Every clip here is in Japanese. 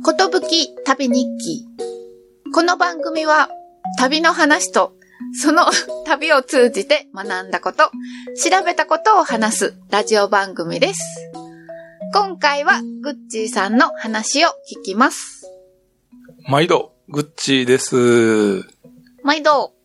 ことぶき旅日記。この番組は旅の話とその旅を通じて学んだこと、調べたことを話すラジオ番組です。今回はグッチーさんの話を聞きます。 毎度、グッチーです。 毎度。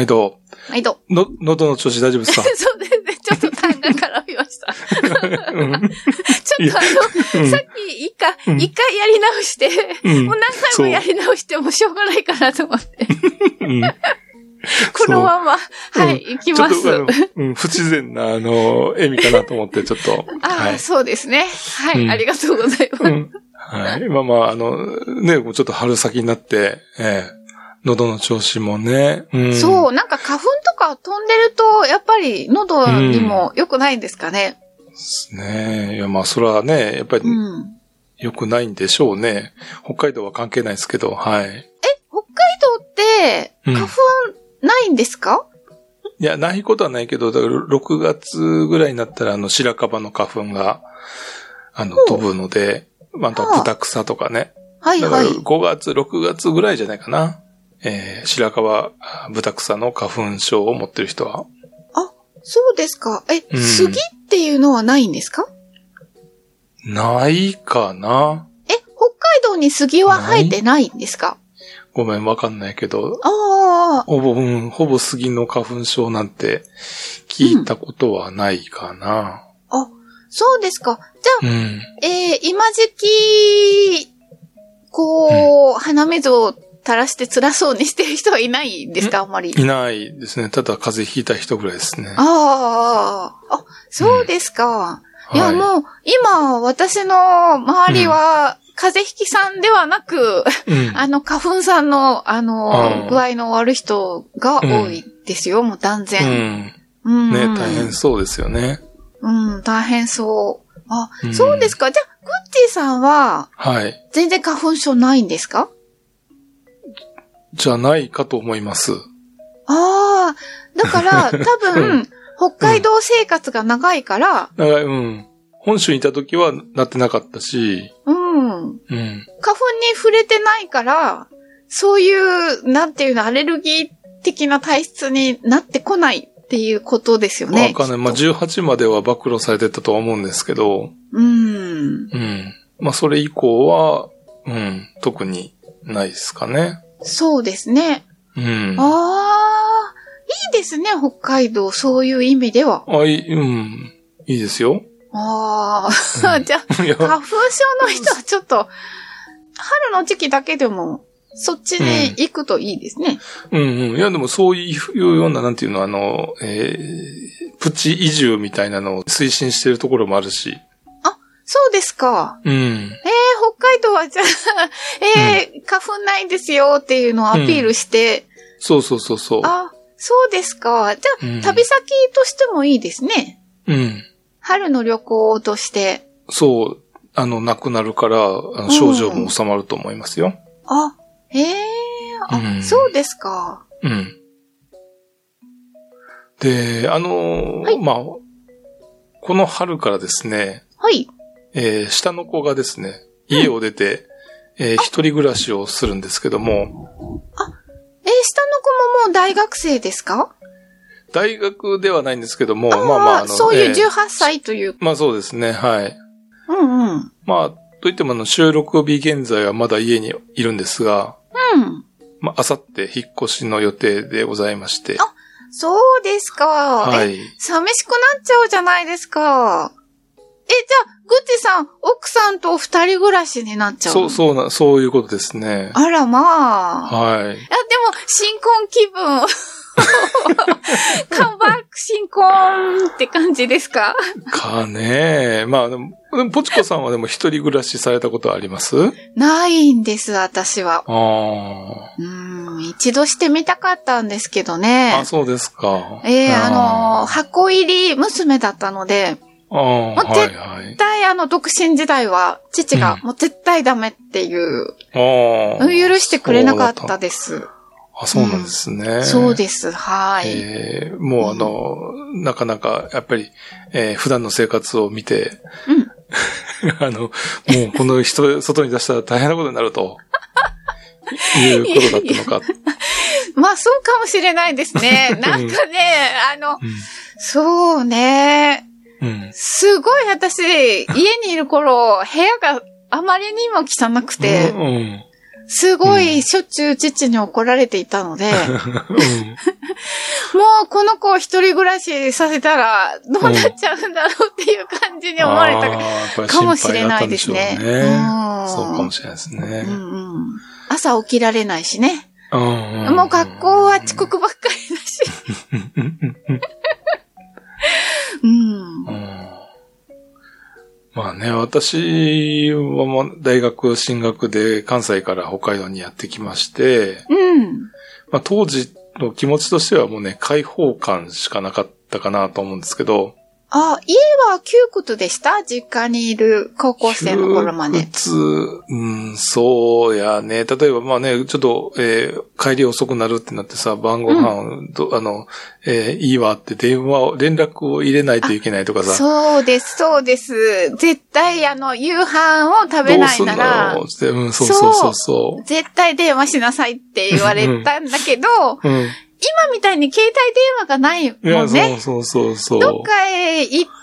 喉の調子大丈夫ですか？ そうですね。ちょっと単が絡みました。ちょっとさっき一回やり直して、もう何回もやり直してもしょうがないかなと思って。このまま、はい、行きます。 ちょっと不自然な、笑みかなと思って、ちょっと。 はい、そうですね。はい、ありがとうございます。 はい。ね、もうちょっと春先になって、喉の調子もね。 そう、なんか花粉とか飛んでると、やっぱり喉にも良くないんですかね。 ですね。いや、それはね、やっぱり、良くないんでしょうね。北海道は関係ないですけど、はい。 北海道って、花粉ないんですか？ いや、ないことはないけど、だから6月ぐらいになったら、白樺の花粉が、飛ぶので、あとは豚草とかね。はいはい。だから5月、6月ぐらいじゃないかな。白樺、豚草の花粉症を持ってる人は。 あ、そうですか。杉っていうのはないんですか？ ないかな。 北海道に杉は生えてないんですか？ ごめん、わかんないけど。ほぼ杉の花粉症なんて聞いたことはないかな。 あ、そうですか。じゃあ、今時期、鼻水を垂らして辛そうにしてる人はいないんですか、あんまり。いないですね。ただ風邪ひいた人ぐらいですね。 そうですか。いや、もう、今、私の周りは、風邪ひきさんではなく、花粉さんの、具合の悪い人が多いですよ、もう断然。ね、 大変そうですよね。 大変そう。そうですか。じゃあ、グッチーさんは、全然花粉症ないんですか？ じゃないかと思います。 だから、多分、北海道生活が長いから、 本州にいた時はなってなかったし、 花粉に触れてないから、そういう、なんていうの、アレルギー的な体質になってこないっていうことですよね。 わかんない。18までは暴露されてたとは思うんですけど、それ以降は、特にないですかね。 そうですね。いいですね、北海道、そういう意味では。 いいですよ。 じゃあ、花粉症の人はちょっと、春の時期だけでも、そっちに行くといいですね。 いや、でもそういうような、なんていうの、プチ移住みたいなのを推進してるところもあるし。 そうですか。北海道はじゃあ、花粉ないですよっていうのをアピールして。 そう。 そうですか。じゃあ、旅先としてもいいですね。春の旅行として。 そう、なくなるから、症状も収まると思いますよ。 そうですか。 で、この春からですね、下の子がですね、家を出て、一人暮らしをするんですけども。 下の子ももう大学生ですか？ 大学ではないんですけども、 そういう18歳という。 そうですね、はい。といっても収録日現在はまだ家にいるんですが、あさって引っ越しの予定でございまして。 そうですか。寂しくなっちゃうじゃないですか。じゃあ、グッチさん、奥さんと二人暮らしになっちゃう？ そういうことですね。 あらまあ。 でも、 新婚気分。カムバック新婚って感じですか？ かね。でも、ポチコさんはでも一人暮らしされたことあります？ ないんです、私は。一度してみたかったんですけどね。 そうですか。 箱入り娘だったので、もう絶対独身時代は、父がもう絶対ダメっていう、許してくれなかったです。 そうなんですね。 そうです。はい。 もうなかなか、やっぱり、普段の生活を見て、 もうこの人、外に出したら大変なことになると。いうことだったのか。 まあ、そうかもしれないですね。なんかね、そうね。すごい私、家にいる頃、部屋があまりにも汚くて、すごいしょっちゅう父に怒られていたので、もうこの子一人暮らしさせたらどうなっちゃうんだろうっていう感じに思われたかもしれないですね。 そうかもしれないですね。 朝起きられないしね。もう学校は遅刻ばっかりだし。 まあね、私は大学進学で関西から北海道にやってきまして、まあ、当時の気持ちとしてはもうね、開放感しかなかったかなと思うんですけど。 あ、家は窮屈でした？実家にいる高校生の頃まで。 窮屈、そうやね。例えばまあね、ちょっと、帰り遅くなるってなってさ、晩ご飯、いいわって連絡を入れないといけないとかさ。 そうです、そうです。絶対夕飯を食べないなら。 どうすんの？そう。 絶対電話しなさいって言われたんだけど、今みたいに携帯電話がないもんね。 いや、そう。 どっかへ行って、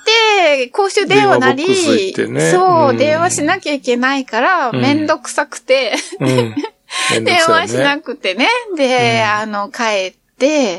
公衆電話なり、電話しなきゃいけないから、めんどくさくて、電話しなくてね。で、帰って、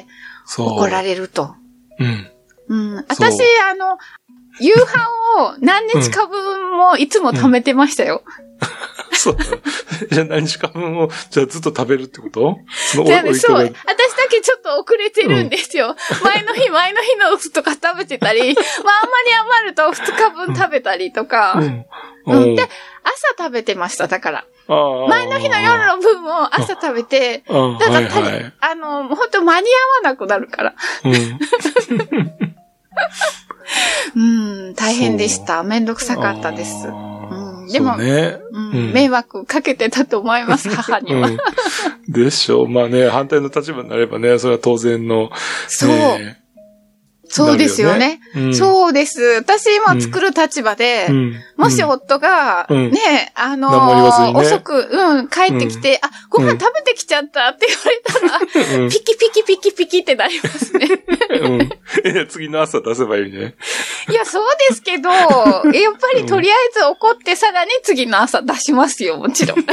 怒られると。私、夕飯を何日か分もいつも貯めてましたよ。 そう。じゃあ何日か分を、じゃあずっと食べるってこと？ そう。私だけちょっと遅れてるんですよ。前の日のとか食べてたり、まああんまり余ると2日分食べたりとか。で、朝食べてました、だから。前の日の夜の分も朝食べて、本当間に合わなくなるから。大変でした。めんどくさかったです。でも、迷惑かけてたと思います、母には。 でしょう。まあね、反対の立場になればね、それは当然の。 そうですよね。そうです。私今作る立場で、もし夫が、ね、遅く、帰ってきて、ご飯食べてきちゃったって言われたら、ピキってなりますね。 次の朝出せばいいね。 いや、そうですけど、やっぱりとりあえず怒ってさらに次の朝出しますよ、もちろん。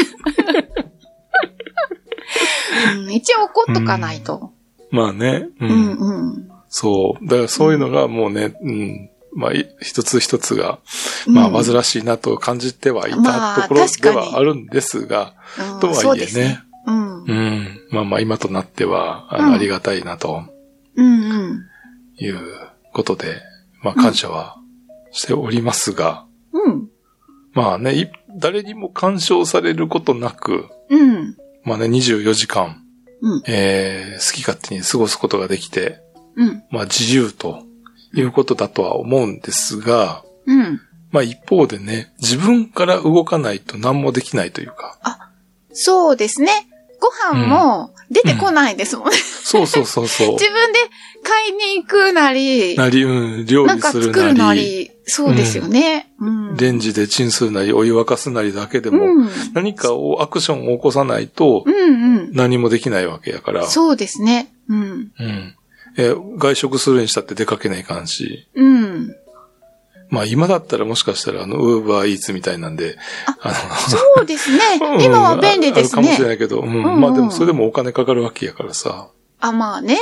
一応怒っとかないと。 まあね。そう。だからそういうのがもうね、まあ、一つ一つが、まあ、煩わしいなと感じてはいたところではあるんですが、とはいえね。まあ、今となっては、ありがたいなと。いうことで、まあ、感謝はしておりますが、まあね、誰にも干渉されることなく、まあね、24時間、好き勝手に過ごすことができて、まあ自由ということだとは思うんですが、まあ一方でね、自分から動かないと何もできないというか。 そうですね。ご飯も出てこないですもんね。 そう。自分で買いに行くなり、 料理するなり。 なんか作るなり、そうですよね。 レンジでチンするなり、お湯沸かすなりだけでも、何かアクションを起こさないと、何もできないわけやから。 そうですね。 外食するにしたって出かけないかんし。まあ今だったらもしかしたらUber Eats みたいなんで。 そうですね。今は便利ですね。 あるかもしれないけど。まあでもそれでもお金かかるわけやからさ。 まあね。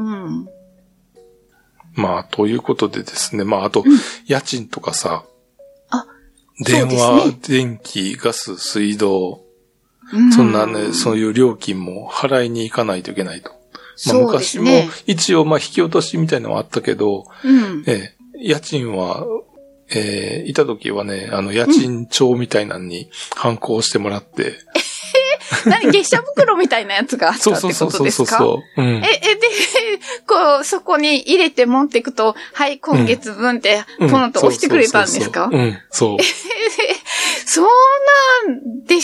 まあということでですね。まああと、家賃とかさ。電話、電気、ガス、水道。そんなね、そういう料金も払いに行かないといけないと。まあ昔も一応まあ引き落としみたいなのはあったけど、家賃は、いた時はね、家賃帳みたいなのに反抗してもらって。 何月謝袋みたいなやつがあったってことですか？で、そこに入れて持っていくと、はい、今月分ってポンと押してくれたんですか？ そう。 そうなんでした。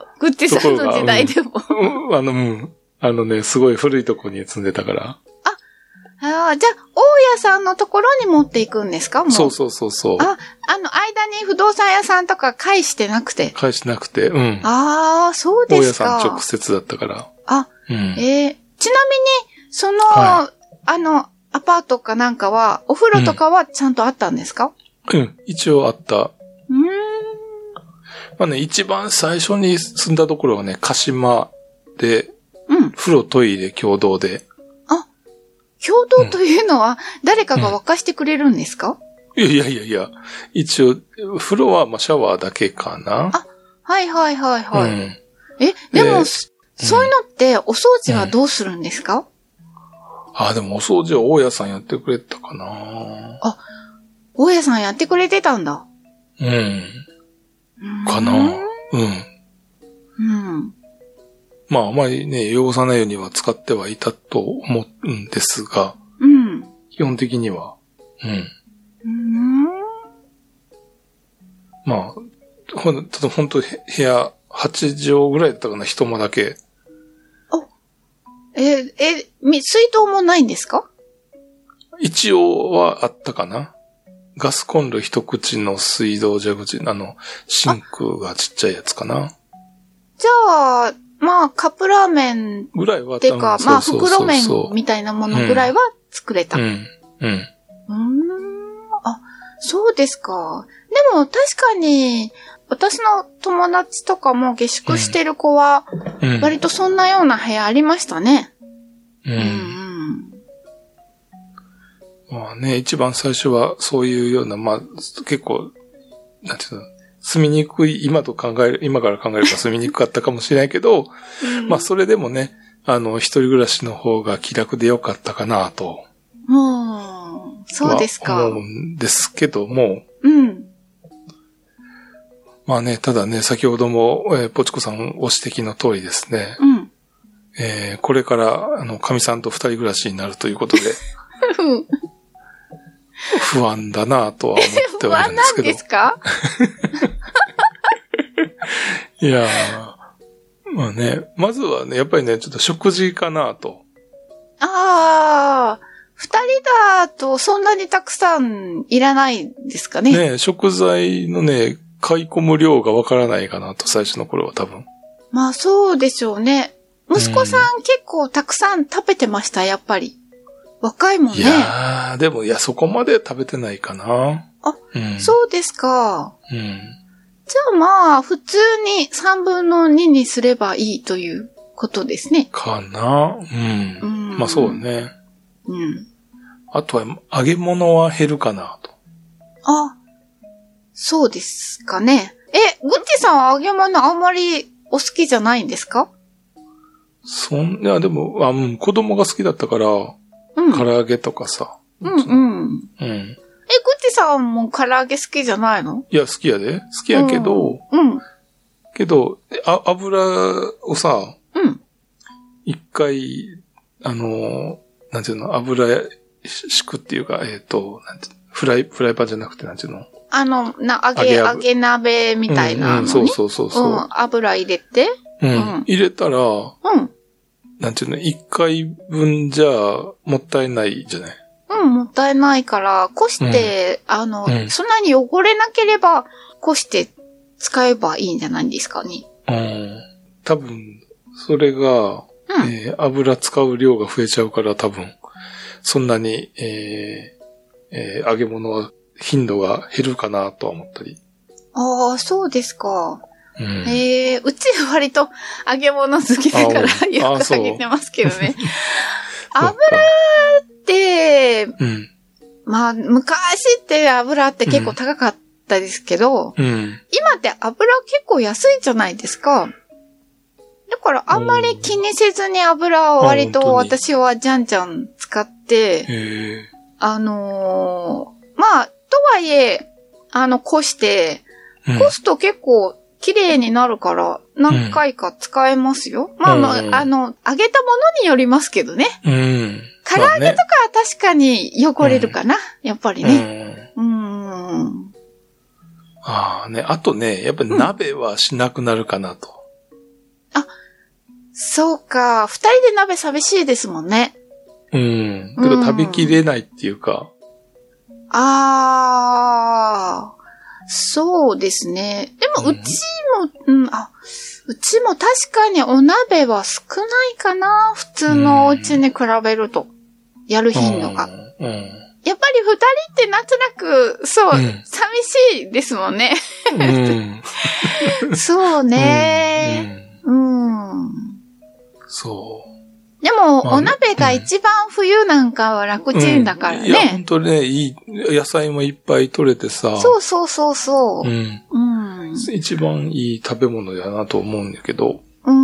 グッチさんの時代でも。 すごい古いとこに住んでたから。 ああ、じゃあ、大家さんのところに持っていくんですか？もう。 そうそうそうそう。 間に不動産屋さんとか返してなくて。 返してなくて、うん。 ああ、そうですか。 大家さん直接だったから。 あ、 うん、 ちなみに、はい、アパートかなんかは、お風呂とかはちゃんとあったんですか？ うん、一応あった。まあね、一番最初に住んだところはね、鹿島で、風呂トイレ共同で。 共同というのは、誰かが沸かしてくれるんですか？ いや、一応、風呂はまあシャワーだけかな。 はい。でも、そういうのって、お掃除はどうするんですか？ でもお掃除は大家さんやってくれたかな。 大家さんやってくれてたんだ。 かな。まあ、あまりね、汚さないようには使ってはいたと思うんですが、基本的には、まあ、本当部屋8畳ぐらいだったかな、一間だけ。 水筒もないんですか？ 一応はあったかな。ガスコンロ一口の水道蛇口、シンクがちっちゃいやつかな。じゃあ、まあ、カップラーメンぐらいは、 てか、まあ、袋麺みたいなものぐらいは作れた。そうですか。でも、確かに、私の友達とかも下宿してる子は、割とそんなような部屋ありましたね。 まあね、一番最初はそういうような、まあ、結構、なんていうの、住みにくい、今から考えれば住みにくかったかもしれないけど、まあそれでもね、一人暮らしの方が気楽でよかったかなと。 そうですか。 思うんですけども。まあね、ただね、先ほども、ポチコさんご指摘の通りですね。これから、神さんと二人暮らしになるということで。不安だなとは思ってはいるんですけど。 不安なんですか？ いやー、まあね、まずはね、やっぱりね、ちょっと食事かなと。 二人だとそんなにたくさんいらないですかね。 ね、食材のね、買い込む量がわからないかなと、最初の頃は多分。 まあそうでしょうね。息子さん結構たくさん食べてました、やっぱり。若いもんね。 いやー、でも、そこまで食べてないかな。 そうですか。じゃあまあ、普通に3分の2にすればいいということですね。 かな。まあそうね。あとは、揚げ物は減るかなと。 そうですかね。グッチさんは揚げ物あんまりお好きじゃないんですか？ いや、でも、子供が好きだったから、唐揚げとかさ。 グッチさんも唐揚げ好きじゃないの？ いや、好きやで。好きやけど、けど、油をさ、一回、なんていうの、油敷くっていうか、なんてフライパンじゃなくて、なんていうの？ 揚げ鍋みたいなのに。 そう。 油入れて。 入れたら、なんていうの、一回分じゃもったいないじゃない？ もったいないから、こして、そんなに汚れなければ、こして使えばいいんじゃないですかね。 多分、それが、油使う量が増えちゃうから多分、そんなに、揚げ物は頻度が減るかなとは思ったり。 そうですか。うちは割と揚げ物好きだからよく揚げてますけどね。油って、まあ、昔って油って結構高かったですけど、今って油結構安いじゃないですか。だからあんまり気にせずに油を割と私はじゃんじゃん使って、まあ、とはいえ、こして、こすと結構綺麗になるから何回か使えますよ。まあ、揚げたものによりますけどね。唐揚げとかは確かに汚れるかな、やっぱりね。 あとね、やっぱり鍋はしなくなるかなと。 そうか。二人で鍋寂しいですもんね。 うん。けど食べきれないっていうか。 そうですね。でも、うちも確かにお鍋は少ないかな。普通のお家に比べると。やる頻度が。やっぱり二人ってなんとなく、そう、寂しいですもんね。そうね。 そう。 でも、お鍋が一番冬なんかは楽ちんだからね。 いや、ほんとね、野菜もいっぱい取れてさ。 そう。 一番いい食べ物やなと思うんだけど。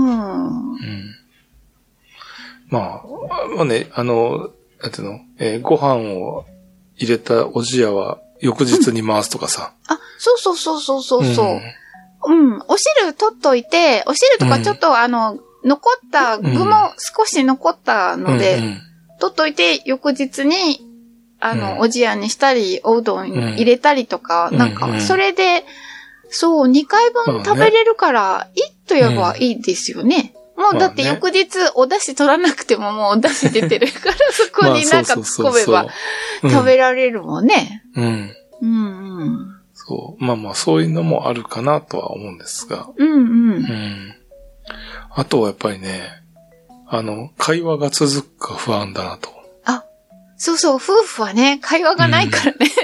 まあね、なんていうの、ご飯を入れたおじやは翌日に回すとかさ。 そう。お汁取っといて、お汁とかちょっと残った具も少し残ったので、取っといて翌日に、おじやにしたり、おうどん入れたりとか、なんか、それで、そう、2回分食べれるから、いいと言えばいいですよね。もうだって翌日お出汁取らなくてももうお出汁出てるから、そこになんか突っ込めば食べられるもんね。 そう。まあそういうのもあるかなとは思うんですが。あとはやっぱりね、会話が続くか不安だなと。 そう、夫婦はね、会話がないからね。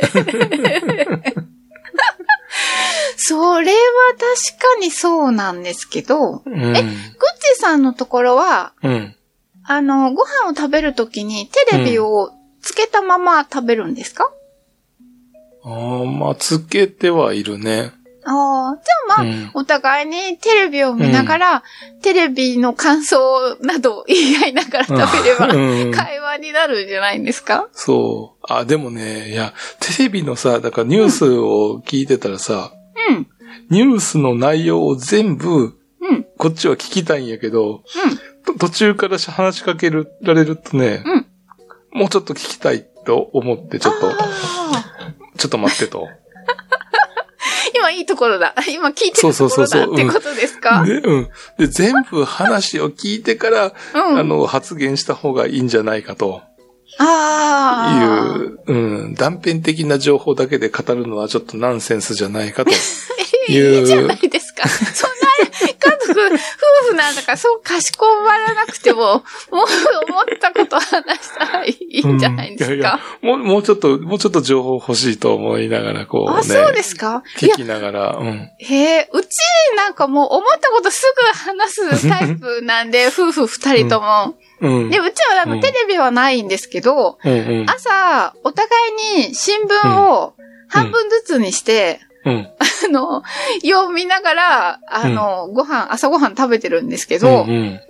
それは確かにそうなんですけど、グッチさんのところは、ご飯を食べるときにテレビをつけたまま食べるんですか？ まあ、つけてはいるね。 じゃあお互いにテレビを見ながら、テレビの感想など言い合いながら食べれば、会話になるんじゃないんですか？ そう。でもね、いや、テレビのさ、だからニュースを聞いてたらさ、ニュースの内容を全部、こっちは聞きたいんやけど、途中から話しかけられるとね、もうちょっと聞きたいと思って、ちょっと待ってと。 今いいところだ。今聞いてるところだってことですか？ で、全部話を聞いてから、発言した方がいいんじゃないかと。断片的な情報だけで語るのはちょっとナンセンスじゃないかという。 いいじゃないですか。そんな夫婦なんだからそうかしこまらなくても、もう思ったこと話したらいいんじゃないですか。 もうちょっと情報欲しいと思いながらこうね。 そうですか？ 聞きながら。 うちなんかもう思ったことすぐ話すタイプなんで、夫婦二人とも。で、うちはテレビはないんですけど、朝、お互いに新聞を半分ずつにして、読みながら、朝ご飯食べてるんですけど、で、お互いに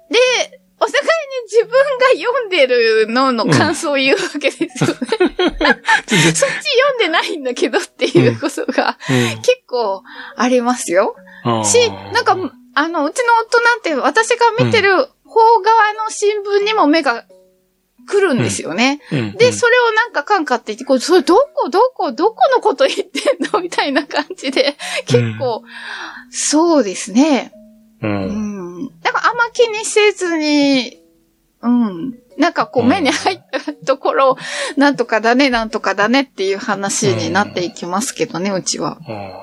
自分が読んでるのの感想を言うわけですよね。そっち読んでないんだけどっていうことが結構ありますよ。なんか、うちの夫なんて私が見てる方側の新聞にも目が来るんですよね。で、それをなんか感化って言って、それどこのこと言ってんのみたいな感じで、結構、そうですね。だからあんま気にせずに、なんかこう目に入ったところ、なんとかだねっていう話になっていきますけどね、うちは。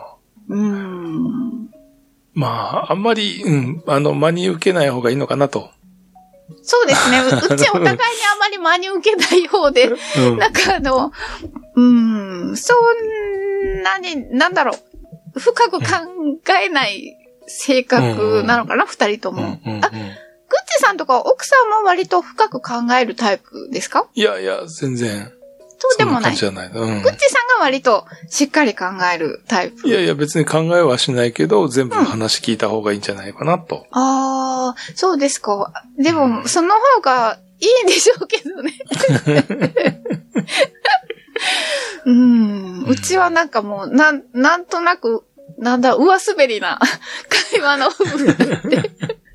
まあ、あんまり、真に受けない方がいいのかなと。 そうですね。うちお互いにあまり真に受けない方で、なんかそんなに、なんだろう、深く考えない性格なのかな、二人とも。グッチさんとか奥さんも割と深く考えるタイプですか？ いや、全然。 そうでもない。 グッチさんが割としっかり考えるタイプ。 いや、別に考えはしないけど、全部話聞いた方がいいんじゃないかなと。 そうですか。でも、その方がいいんでしょうけどね。うちはなんかもう、なんとなく、上滑りな会話の夫婦なんで。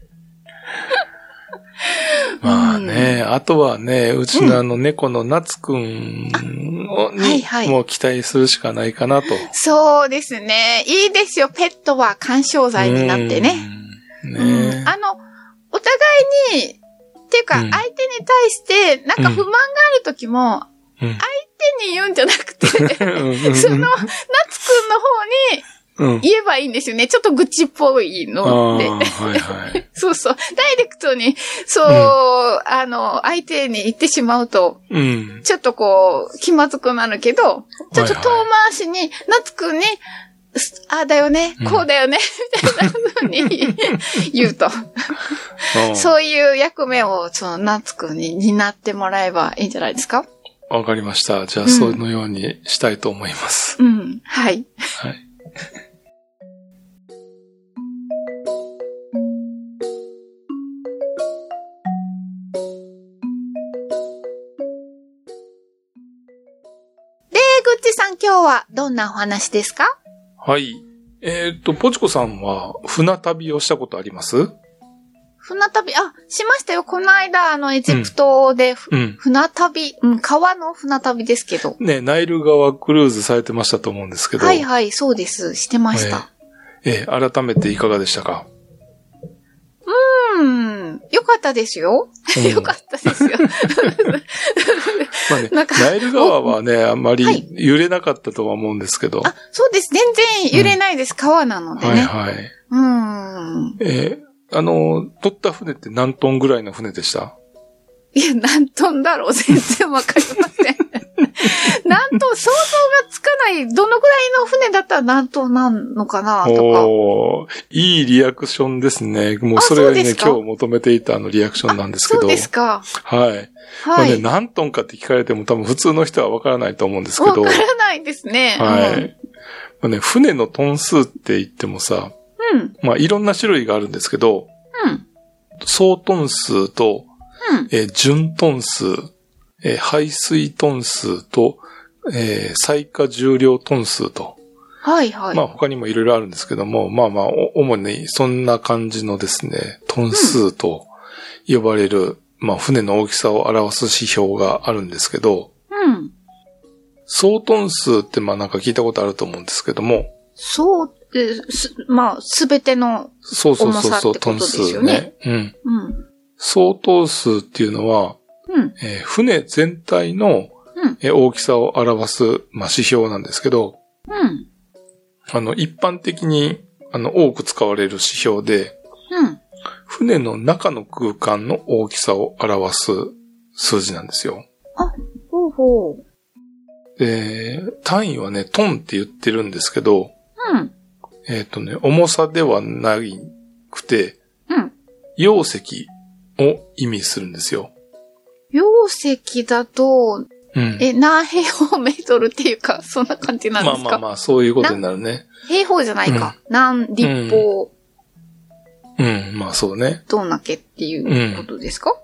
まあね、あとはね、うちの猫の夏くんにもう期待するしかないかなと。 そうですね。いいですよ。ペットは緩衝材になってね。お互いにっていうか、相手に対して、なんか不満がある時も、相手に言うんじゃなくて、その、夏くんの方に、言えばいいんですよね。ちょっと愚痴っぽいので。 はいはい。 そうそう。ダイレクトに、そう、相手に言ってしまうと、ちょっとこう、気まずくなるけど、ちょっと遠回しに、夏くんに、ああだよね、こうだよね、みたいな風に言うと。そういう役目を、夏くんに担ってもらえばいいんじゃないですか？ わかりました。じゃあ、そのようにしたいと思います。 はい。 はい。 ぐっちさん、今日はどんなお話ですか？ はい。ポチコさんは船旅をしたことあります？ 船旅、しましたよ。この間、エジプトで、船旅、川の船旅ですけど。 ね、ナイル川クルーズされてましたと思うんですけど。 はいはい、そうです。してました。 改めていかがでしたか？ よかったですよ。よかったですよ。 まあね、ナイル川はね、あんまり揺れなかったとは思うんですけど。 そうです。全然揺れないです。川なのでね。 はいはい。取った船って何トンぐらいの船でした？ いや、何トンだろう？全然わかりません。何トン、想像がつかない、どのぐらいの船だったら何トンなのかなとか。 いいリアクションですね。もうそれがね、今日求めていたリアクションなんですけど。 そうですか。 はい。はい。何トンかって聞かれても多分普通の人はわからないと思うんですけど。 わからないですね。 はい。船のトン数って言ってもさ、いろんな種類があるんですけど、総トン数と、純トン数、排水トン数と、最下重量トン数と。 はいはい。 他にもいろいろあるんですけども、主にそんな感じのですね、トン数と呼ばれる、船の大きさを表す指標があるんですけど、総トン数ってなんか聞いたことあると思うんですけども、 すべての重さってことですよね。 総トン数っていうのは、船全体の大きさを表す指標なんですけど、一般的に多く使われる指標で、船の中の空間の大きさを表す数字なんですよ。 ほうほう。 単位はね、トンって言ってるんですけど、重さではなくて、容積を意味するんですよ。 容積だと、何平方メートルっていうか、そんな感じなんですか？ そういうことになるね。 平方じゃないか。何立方。 そうね。 どんだけっていうことですか？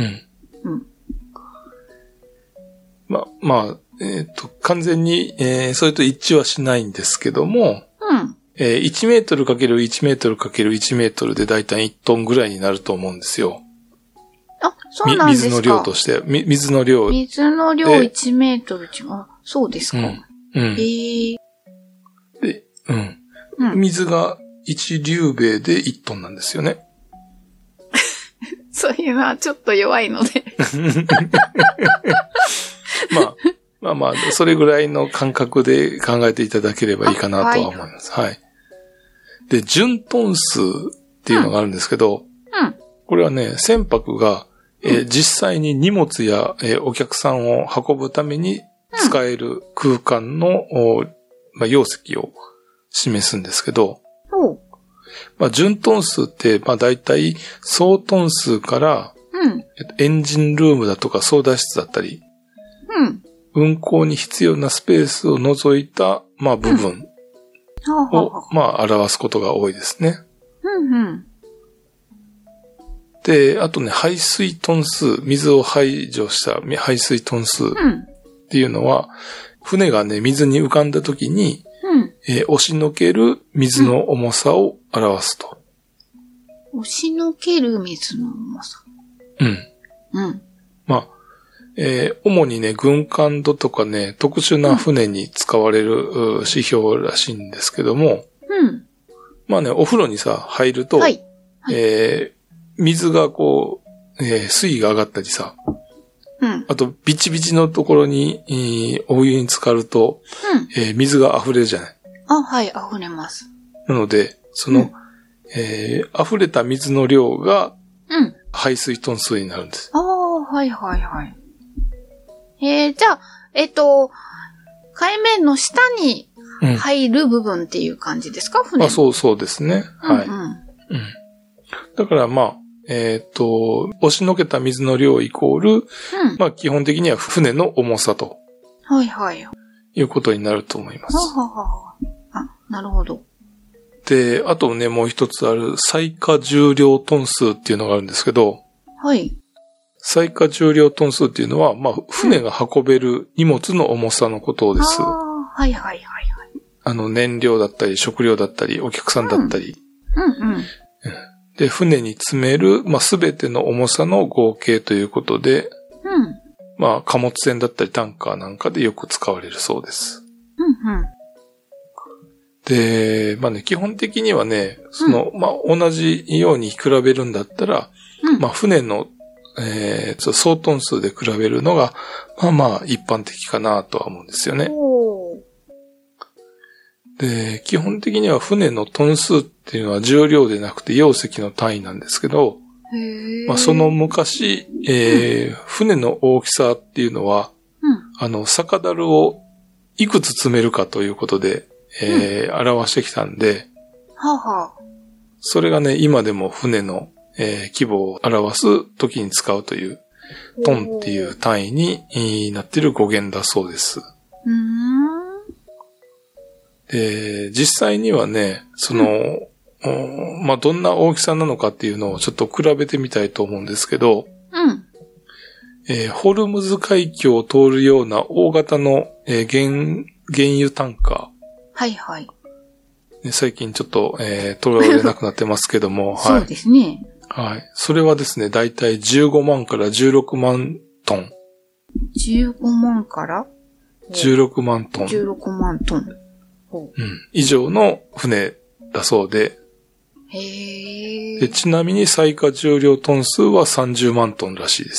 完全に、それと一致はしないんですけども、1メートルかける1メートルかける1メートルでだいたい1トンぐらいになると思うんですよ。 そうなんですか。 水の量として。水の量 1メートル違う。そうですか。 で、水が1リュウベイで1トンなんですよね。 そういうのはちょっと弱いので。 それぐらいの感覚で考えていただければいいかなとは思います。はい。で、純トン数っていうのがあるんですけど、これはね、船舶が、実際に荷物や、お客さんを運ぶために使える空間の、容積を示すんですけど、純トン数って、だいたい総トン数から、エンジンルームだとか操舵室だったり、運航に必要なスペースを除いた、部分を、表すことが多いですね。で、あとね、排水トン数、水を排除した排水トン数っていうのは、船がね、水に浮かんだ時に、押しのける水の重さを表すと。 押しのける水の重さ。 主にね、軍艦土とかね、特殊な船に使われる指標らしいんですけども、お風呂にさ、入ると、水がこう、 水位が上がったりさ。 うん。 あと、ビチビチのところに、お湯に浸かると、水が溢れるじゃない。 はい、溢れます。 なので、溢れた水の量が、排水トン数になるんです。 はいはいはい。じゃあ、海面の下に入る部分っていう感じですか、船の。 そうですね。はい。だから押しのけた水の量イコール、基本的には船の重さと。 はいはい。 いうことになると思います。 なるほど。 で、あとね、もう一つある、最荷重量トン数っていうのがあるんですけど、 はい。 最荷重量トン数っていうのは、船が運べる荷物の重さのことです。 はいはいはいはい。 燃料だったり、食料だったり、お客さんだったり。で、船に積める、すべての重さの合計ということで、貨物船だったりタンカーなんかでよく使われるそうです。で、基本的にはね、同じように比べるんだったら、船の、総トン数で比べるのが、一般的かなとは思うんですよね。で、基本的には船のトン数っていうのは重量でなくて容積の単位なんですけど、その昔、船の大きさっていうのは、酒樽をいくつ積めるかということで、表してきたんで、それがね、今でも船の、規模を表す時に使うという、トンっていう単位になっている語源だそうです。で、実際にはね、どんな大きさなのかっていうのをちょっと比べてみたいと思うんですけど、ホルムズ海峡を通るような大型の、原油タンカー。 はいはい。 最近ちょっと、取られなくなってますけども。 そうですね。 はい。それはですね、だいたい15万から16万トン。 15万から 16万トン。 16万トン。 以上の船だそうで。で、ちなみに最荷重量トン数は30万トンらしいです。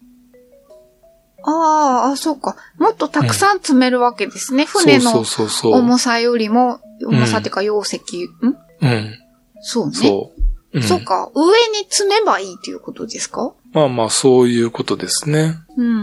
そうか。もっとたくさん積めるわけですね。船の重さよりも、重さっていうか容積、そうね。そうか。上に積めばいいということですか？ そういうことですね。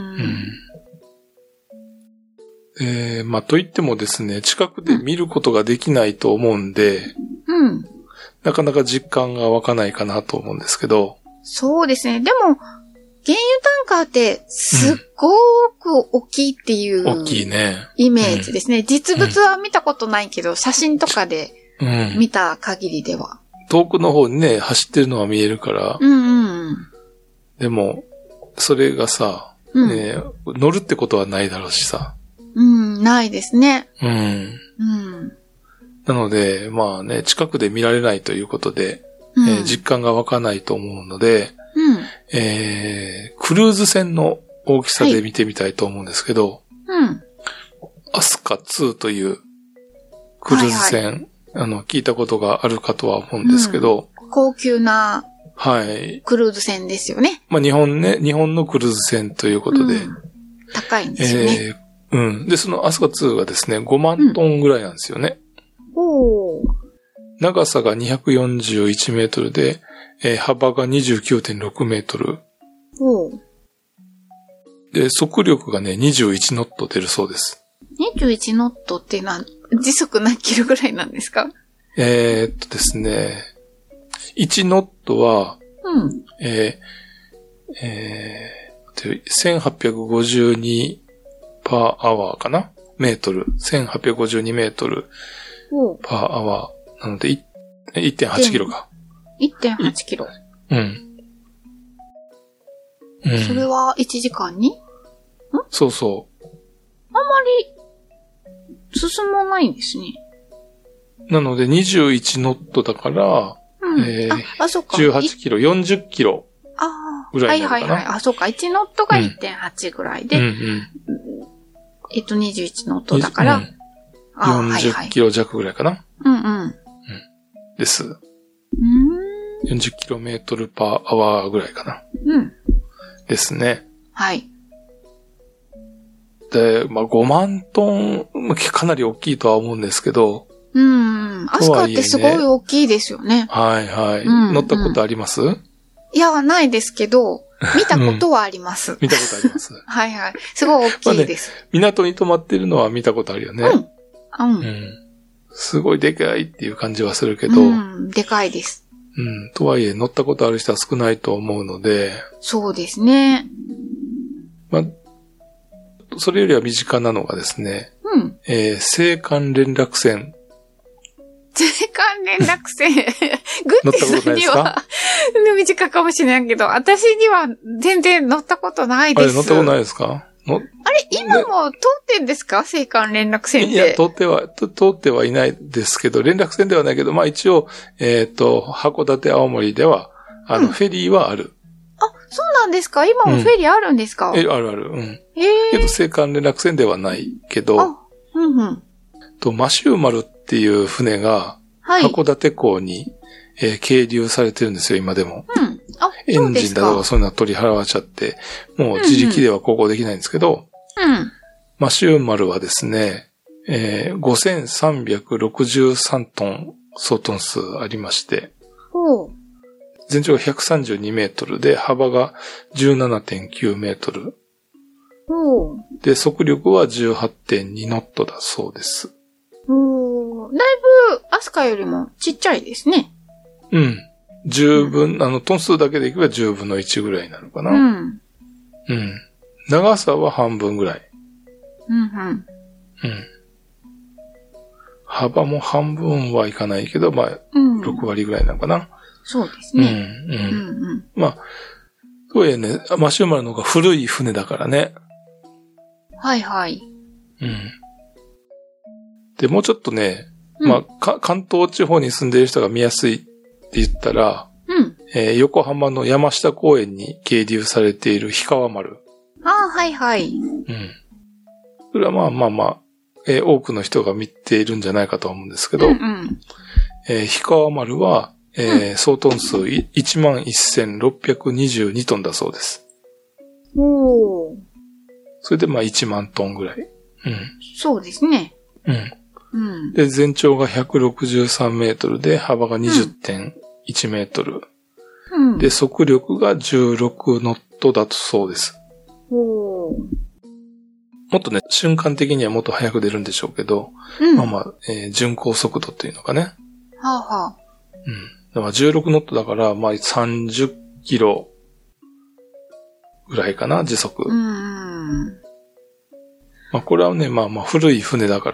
といってもですね、近くで見ることができないと思うんで、なかなか実感が湧かないかなと思うんですけど。 そうですね。でも、原油タンカーってすっごく大きいっていう大きいね。 イメージですね。実物は見たことないけど、写真とかで見た限りでは。 遠くの方にね、走ってるのは見えるから。でも、それがさ、乗るってことはないだろうしさ。 ないですね。 なので、近くで見られないということで、実感が湧かないと思うので、クルーズ船の大きさで見てみたいと思うんですけど、アスカ2というクルーズ船、聞いたことがあるかとは思うんですけど、 高級なクルーズ船ですよね。 日本のクルーズ船ということで、 高いんですよね。 で、そのアスカ2がですね、5万トンぐらいなんですよね。長さが241メートルで、幅が 29.6 メートル。で、速力がね、21ノット出るそうです。 21ノットって時速何キロぐらいなんですか？ ですね、1ノットは、1852パーアワーかな？メートル。1852メートルパーアワー。なので、1.8 キロか。 1.8 キロ。それは1時間に？ そうそう。 あまり進まないんですね。 なので21ノットだから、 そうか。 18キロ、40キロぐらいになるかな。 はい。そうか。1ノットが 1.8 ぐらいで、21ノットだから、 40キロ弱ぐらいかな。です。 40km パーアワーぐらいかな。 うん。 ですね。 はい。 で、5万トン、かなり大きいとは思うんですけど。 アスカってすごい大きいですよね。 はいはい。乗ったことあります？ いや、ないですけど、見たことはあります。 見たことあります。 はいはい。すごい大きいです。 港に泊まってるのは見たことあるよね。すごいでかいっていう感じはするけど。 でかいです。 とはいえ乗ったことある人は少ないと思うので。 そうですね。 それよりは身近なのがですね。青函連絡船。 青函連絡船。グッティさんには短かもしれんけど、私には全然乗ったことないです。 乗ったことないですか？ あれ今も通ってんですか？青函連絡船って。 いや、通ってはいないですけど、連絡船ではないけど、一応、函館青森では、フェリーはある。 あ、そうなんですか？今もフェリーあるんですか？ あるある。けど、青函連絡船ではないけど、マシューマルっていう船が、函館港に、係留されてるんですよ、今でも。エンジンだとかそういうのは取り払われちゃって、もう自力では航行できないんですけど、マシューマルはですね、5363トン総トン数ありまして、全長が132メートルで、幅が 17.9 メートル。で、速力は 18.2 ノットだそうです。 だいぶ、アスカよりもちっちゃいですね。 十分、トン数だけでいけば10分の1ぐらいなのかな。長さは半分ぐらい。幅も半分はいかないけど、6割ぐらいなのかな。 そうですね。 そうやね、マシューマルの方が古い船だからね。 はいはい。 で、もうちょっとね、関東地方に住んでいる人が見やすいって言ったら、横浜の山下公園に係留されている氷川丸。 はいはい。 それは多くの人が見ているんじゃないかと思うんですけど、氷川丸は、総トン数 11,622 トンだそうです。それで1万トンぐらい。 そうですね。 で、全長が163メートルで、幅が 20.1 メートル。で、速力が16ノットだとそうです。もっとね、瞬間的にはもっと速く出るんでしょうけど、巡航速度っていうのかね。だから16ノットだから、30キロぐらいかな、時速。これはね、古い船だから、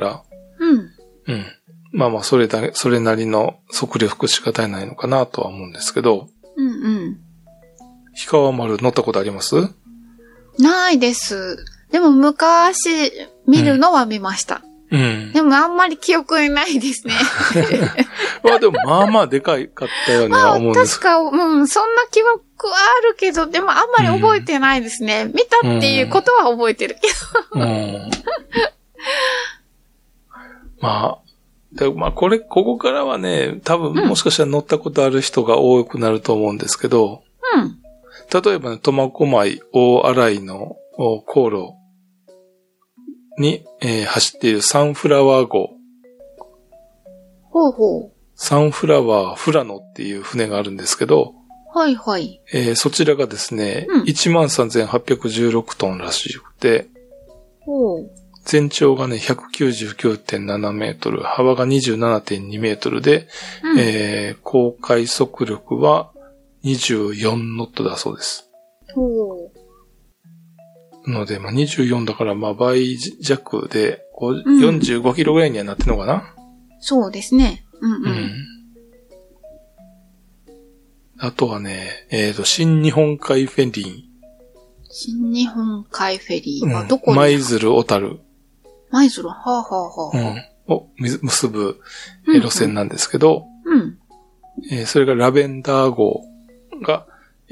それなりの速力しか出ないのかなとは思うんですけど、氷川丸乗ったことあります？ ないです。でも昔見るのは見ました。でもあんまり記憶にないですね。 でもでかいかったようには思うんです。 確か、そんな記憶はあるけど、でもあんまり覚えてないですね。見たっていうことは覚えてるけど。ここからはね、多分もしかしたら乗ったことある人が多くなると思うんですけど、例えばね、苫小牧大洗の航路に、走っているサンフラワー号。サンフラワーフラノっていう船があるんですけど、そちらがですね、13,816 トンらしくて、全長がね、199.7 メートル、幅が 27.2 メートルで、航海速力は24ノットだそうです。なので、24だから倍弱で、45キロぐらいにはなってんのかな？ そうですね。 あとはね、新日本海フェリー。 新日本海フェリーはどこに？ 舞鶴小樽。 舞鶴を結ぶ路線なんですけど、それがラベンダー号が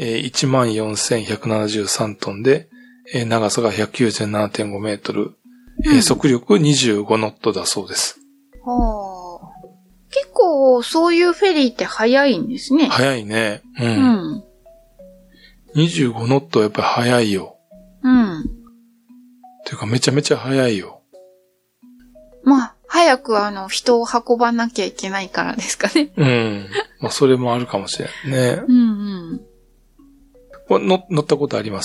14,173 トンで、長さが 197.5 メートル、速力25ノットだそうです。 結構構そういうフェリーって早いんですね。 早いね。うん。 うん。 25ノットはやっぱり早いよ。 うん。 ていうかめちゃめちゃ早いよ。 まあ、早く人を運ばなきゃいけないからですかね。 うん。まあ、それもあるかもしれないね。 うんうん。 乗ったことあります？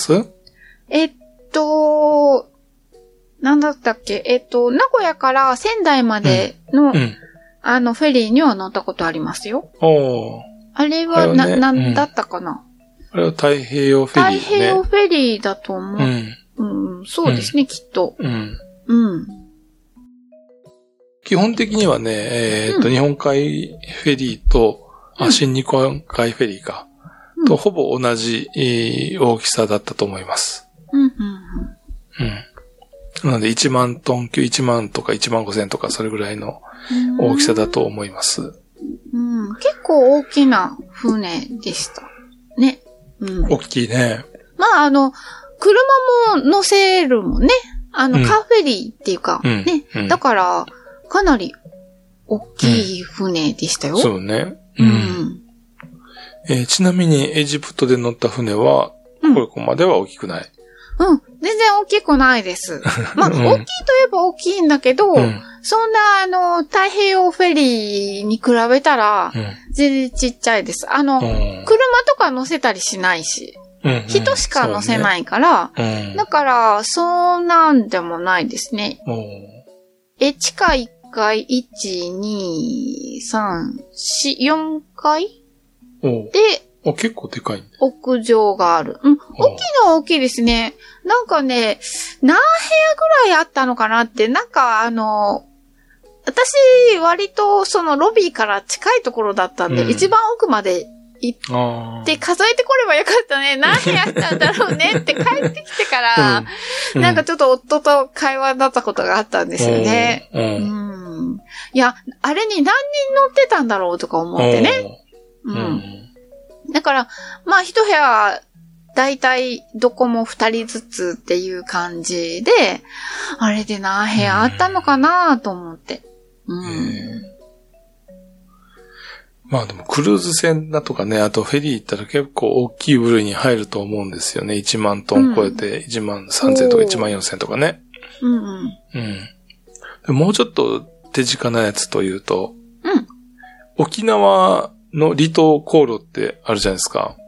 なんだったっけ？名古屋から仙台までの、フェリーには乗ったことありますよ。 おー。 あれは、なんだったかな？ あれは太平洋フェリーね。 太平洋フェリーだと思う。うん。そうですね、きっと。うん。 基本的にはね、日本海フェリーと、新日本海フェリーか、とほぼ同じ、大きさだったと思います。なので1万トン級、1万とか1万5000とかそれぐらいの大きさだと思います。 結構大きな船でした。ね。 大きいね。 まあ車も乗せるもんね。カーフェリーっていうか、ね。だから、かなり大きい船でしたよ。 そうね。ちなみにエジプトで乗った船は、ここまでは大きくない。 全然大きくないです。まあ、大きいといえば大きいんだけど、そんな太平洋フェリーに比べたら、全然ちっちゃいです。車とか乗せたりしないし、人しか乗せないから、だから、そうなんでもないですね。地下1階、1、2、3、4、4階で、 結構でかいね。 屋上がある。大きいのは大きいですね。なんかね、何部屋ぐらいあったのかなって、なんか私、割とそのロビーから近いところだったんで、一番奥まで行って数えてこればよかったね。何部屋あったんだろうねって帰ってきてから、なんかちょっと夫と会話だったことがあったんですよね。いや、あれに何人乗ってたんだろうとか思ってね。だから、まあ一部屋、だいたいどこも2人ずつっていう感じで、あれで何部屋あったのかなと思って。 まあでもクルーズ船だとかね、あとフェリー行ったら結構大きい部類に入ると思うんですよね。1万トン超えて1万3000とか1万4000とかね。もうちょっと手近なやつというと、沖縄の離島航路ってあるじゃないですか。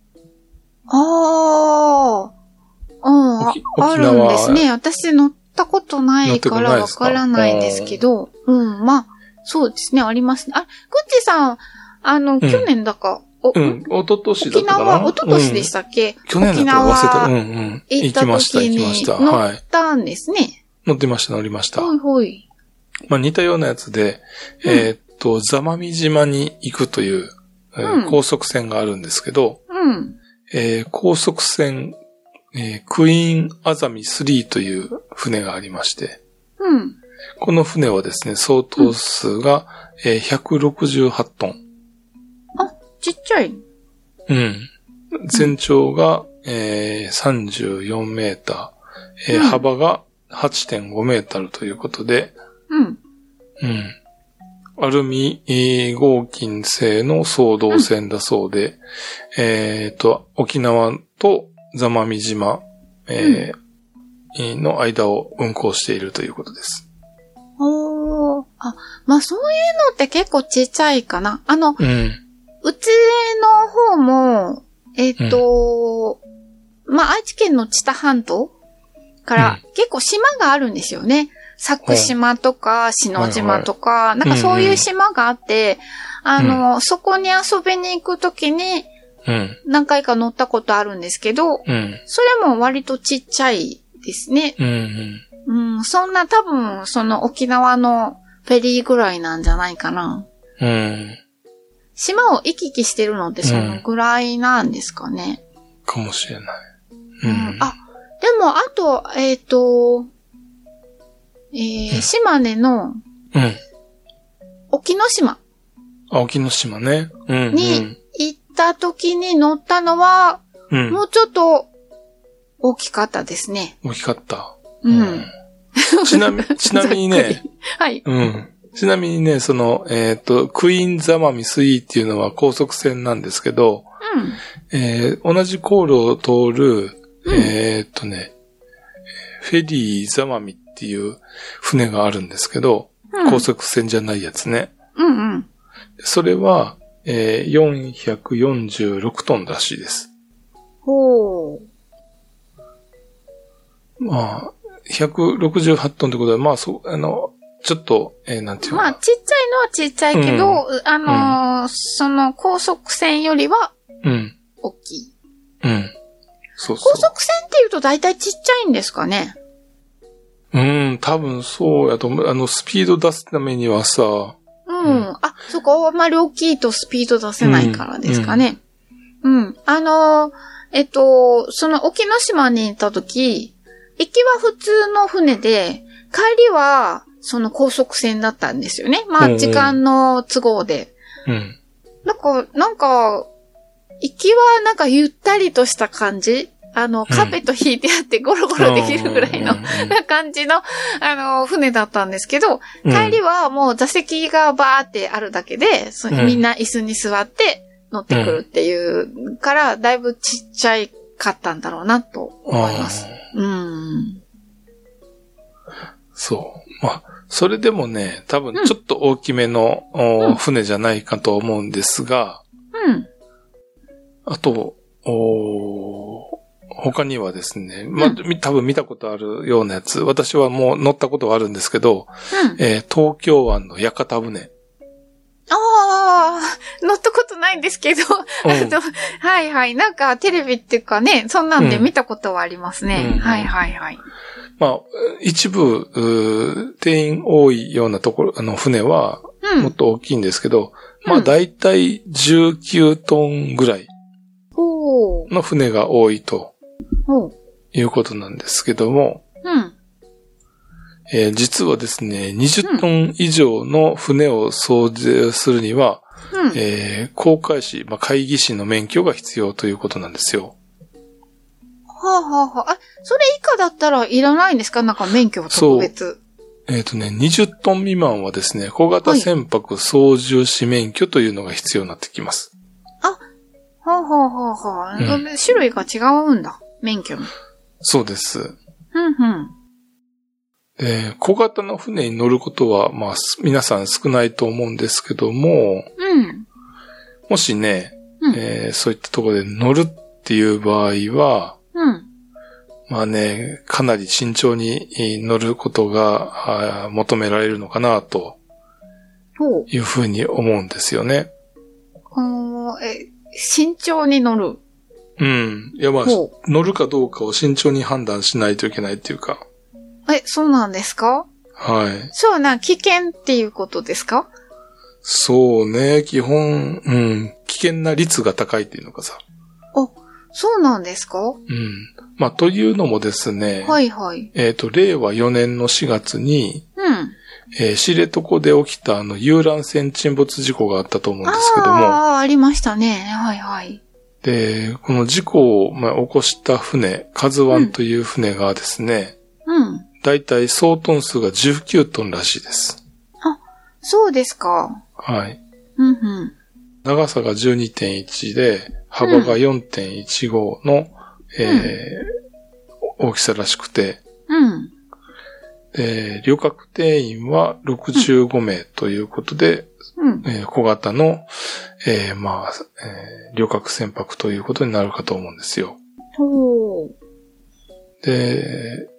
あるんですね。私乗ったことないからわからないですけど、まあ、そうですね、ありますね。グッチさん、去年だか、 一昨年だったかな。 沖縄、一昨年でしたっけ？ 去年だったら忘れた。 行った時に乗ったんですね。 乗ってました、乗りました。 まあ似たようなやつで、座間味島に行くという、高速船があるんですけど、高速船、クイーンアザミ3という船がありまして、この船はですね、相当数が、168トン。 ちっちゃい。 全長が、34メーター、幅が 8.5 メートルということで、アルミ合金製の双胴船だそうで、沖縄と座間味島、の間を運航しているということです。 まあそういうのって結構ちっちゃいかな。うちの方も、まあ愛知県の知多半島から結構島があるんですよね。佐久島とか、篠島とか、なんかそういう島があって、そこに遊びに行くときに、何回か乗ったことあるんですけど、それも割とちっちゃいですね。そんな多分、その沖縄のフェリーぐらいなんじゃないかな。島を行き来してるのってそのぐらいなんですかね。 かもしれない。 でも、あと、島根の、沖ノ島。 沖ノ島ね。 に行った時に乗ったのは、もうちょっと大きかったですね。 大きかった。ちなみにね、 ちなみにね、その、クイーンザマミ3っていうのは高速船なんですけど、同じ航路を通る、フェリーザマミっていう船があるんですけど、高速船じゃないやつね。それは、446トンらしいです。 ほう。 まあ、168トンってことは、まあ、ちょっと、なんていうの。 まあ、ちっちゃいのはちっちゃいけど、その高速船よりは、大きい。 そうそう。 高速船って言うと大体ちっちゃいんですかね。 多分そうやと思う。スピード出すためにはさ。 あ、そこあんまり大きいとスピード出せないからですかね。その沖ノ島に行った時、行きは普通の船で、帰りは、その高速船だったんですよね。まあ、時間の都合で。なんか、行きはなんかゆったりとした感じ。カーペット引いてあってゴロゴロできるぐらいの感じの、船だったんですけど、帰りはもう座席がバーってあるだけで、みんな椅子に座って乗ってくるっていうから、だいぶちっちゃいかったんだろうなと思います。 そう。まあ、それでもね、多分ちょっと大きめの、船じゃないかと思うんですが、あと、他にはですね、まあ、多分見たことあるようなやつ、私はもう乗ったことはあるんですけど、東京湾の屋形船。 乗ったことないんですけど、はいはい。なんかテレビっていうかね、そんなんで見たことはありますね。はいはいはい。 まあ、一部、定員多いようなところ、船は、もっと大きいんですけど、まあ、だいたい19トンぐらいの船が多いということなんですけども、実はですね、20トン以上の船を操縦するには、航海士、まあ、海技士の免許が必要ということなんですよ。 それ以下だったらいらないんですか？なんか免許は特別。 20トン未満はですね、小型船舶操縦士免許というのが必要になってきます。 種類が違うんだ。免許の。 そうです。小型の船に乗ることは、まあ、皆さん少ないと思うんですけども、もしね、そういったところで乗るっていう場合は、まあね、かなり慎重に乗ることが求められるのかなというふうに思うんですよね。 慎重に乗る。 いやまあ、乗るかどうかを慎重に判断しないといけないっていうか。 そうなんですか？ はい。 そうな、危険っていうことですか？ そうね、基本、危険な率が高いっていうのかさ。 そうなんですか？ まあ、というのもですね。令和4年の4月に、知床で起きた遊覧船沈没事故があったと思うんですけども。 ありましたね。 で、この事故を、起こした船、KAZUIWANという船がですね、だいたい総トン数が19トンらしいです。 そうですか。 はい。長さが 12.1 で、幅が 4.15 の、大きさらしくて、旅客定員は65名ということで、小型の、旅客船舶ということになるかと思うんですよ。で、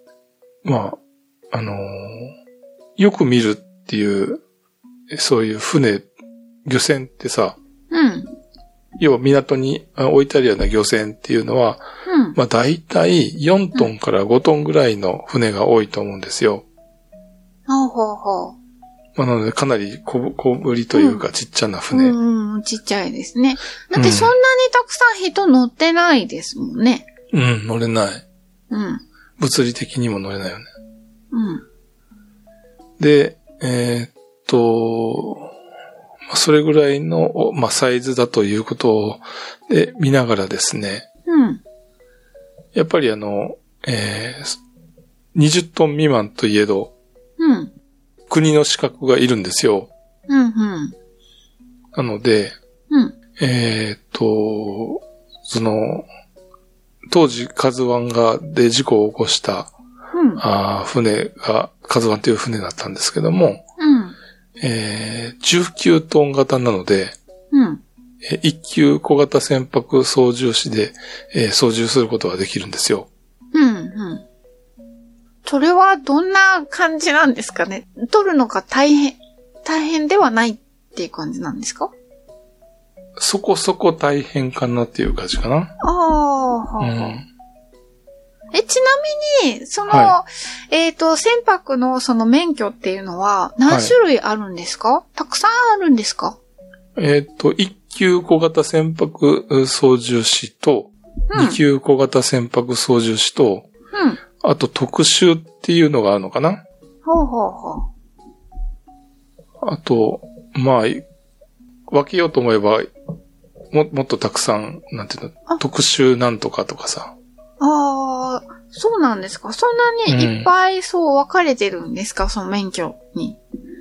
よく見るっていう、そういう船、漁船ってさ、要は港に置いてあるような漁船っていうのは、だいたい4トンから5トンぐらいの船が多いと思うんですよ。なのでかなり小ぶりというかちっちゃな船。 ちっちゃいですね。だってそんなにたくさん人乗ってないですもんね。 乗れない。物理的にも乗れないよね。で、それぐらいの、サイズだということを、見ながらですね。やっぱり20トン未満といえど、 国の資格がいるんですよ。 うんうん。 なので、 うん。 当時カズワンで事故を起こした、 うん。 船が、カズワンという船だったんですけども、 うん。 19トン型なので、 うん。 一級小型船舶操縦士で、操縦することができるんですよ。 うんうん。それはどんな感じなんですかね？取るのが大変ではないっていう感じなんですか？ そこそこ大変かなっていう感じかな。 うん。ちなみに、 は船舶のその免許っていうのは何種類あるんですか？たくさんあるんですか？ 一級小型船舶操縦士と、二級小型船舶操縦士と、あと特殊っていうのがあるのかな？ ほうほうほう。 あと、まあ、分けようと思えば、もっとたくさん、なんていうの、特殊なんとかとかさ。 ああ、そうなんですか？そんなにいっぱいそう分かれてるんですか？その免許に。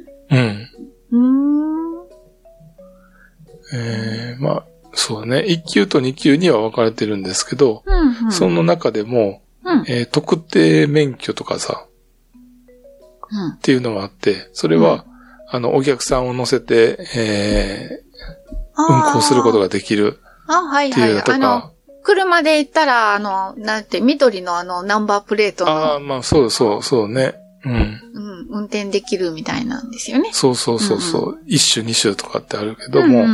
まあ、そうね。1級と2級には分かれてるんですけど、その中でも、特定免許とかさ、っていうのがあって、それは、お客さんを乗せて、運行することができるっていうとか、 車で行ったら、なんて、緑のナンバープレートの。 まあ、そうね。 運転できるみたいなんですよね。 そう。一種二種とかってあるけども、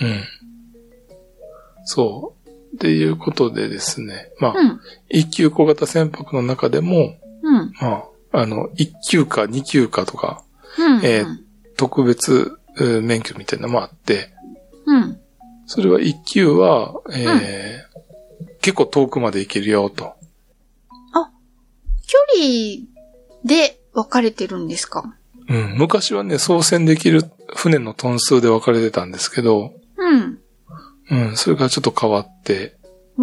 そう。っていうことでですね。まあ、一級小型船舶の中でも、まあ、一級か二級かとか、特別免許みたいなのもあって、それは一級は、結構遠くまで行けるよと。 距離で分かれてるんですか？ 昔はね、操船できる船のトン数で分かれてたんですけど、それがちょっと変わって。 じ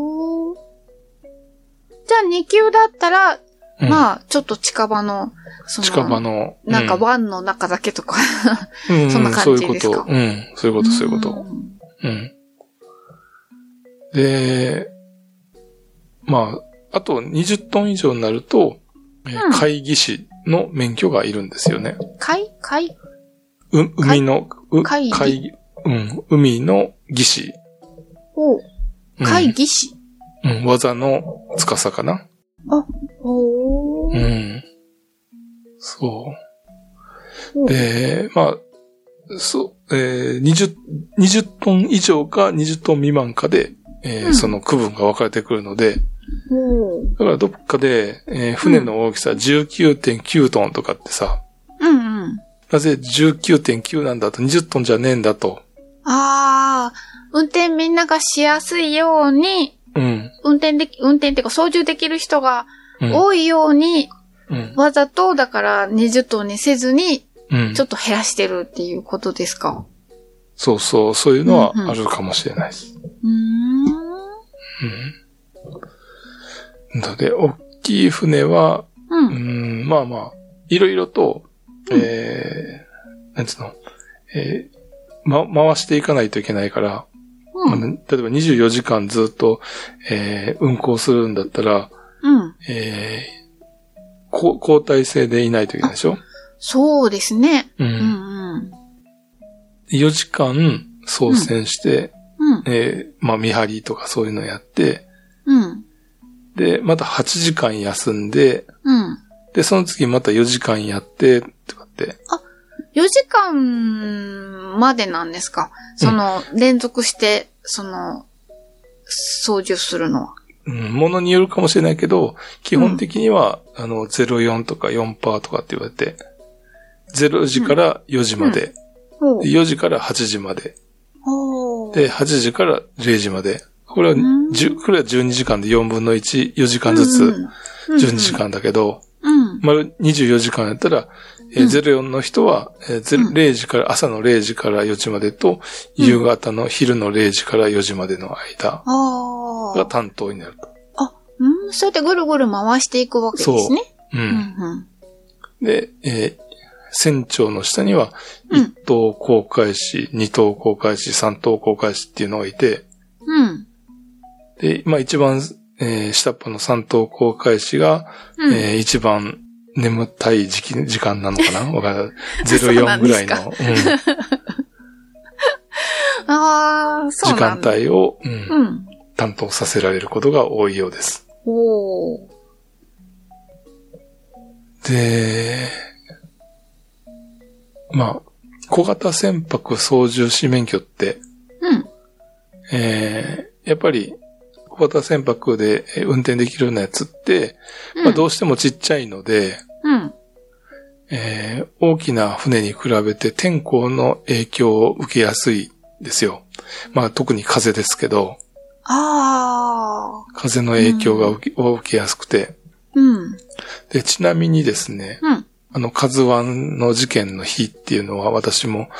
ゃあ2級だったら、まあ、ちょっと近場の、なんか湾の中だけとか、そんな感じですか？ そういうこと。で、まあ、あと20トン以上になると、海技士の免許がいるんですよね。海の、海の技師。 海技師。 技の司かな。そう。で、まあ、20トン以上か20トン未満かで、その区分が分かれてくるので、だからどっかで、船の大きさ 19.9 トンとかってさ、なぜ 19.9 なんだと20トンじゃねえんだと。 運転みんながしやすいように、運転っていうか操縦できる人が多いように、わざとだから20トンにせずに、ちょっと減らしてるっていうことですか？ そういうのはあるかもしれないです。なので、大きい船は、まあまあ、いろいろと、なんつうの、回していかないといけないから、例えば24時間ずっと、運行するんだったら、交代制でいないといけないでしょ？ そうですね。 4時間操船して、まあ見張りとかそういうのやって、で、また8時間休んで、で、その次また4時間やって、とかって。 4時間までなんですか？連続して、操縦するのは。 ものによるかもしれないけど、基本的には、04とか 4% とかって言われて、0時から4時まで、4時から8時まで、で、8時から0時まで。これは12時間で4分の1、4時間ずつ12時間だけど、丸24時間やったら、04の人は、0時から、朝の0時から4時までと、夕方の昼の0時から4時までの間が担当になると。 そうやってぐるぐる回していくわけですね。 で、 船長の下には、1等航海士、2等航海士、3等航海士っていうのがいて、 うん。 で、一番、下っ端の3等航海士が、一番眠たい時間なのかなわかる。04ぐらいの、 ああ、そう時間帯を、担当させられることが多いようです。 おー。 で、小型船舶操縦士免許って、やっぱり小型船舶で運転できるようなやつって、どうしてもちっちゃいので、大きな船に比べて天候の影響を受けやすいですよ。特に風ですけど、風の影響が受けやすくて、で、ちなみにですね、カズワンの事件の日っていうのは私も、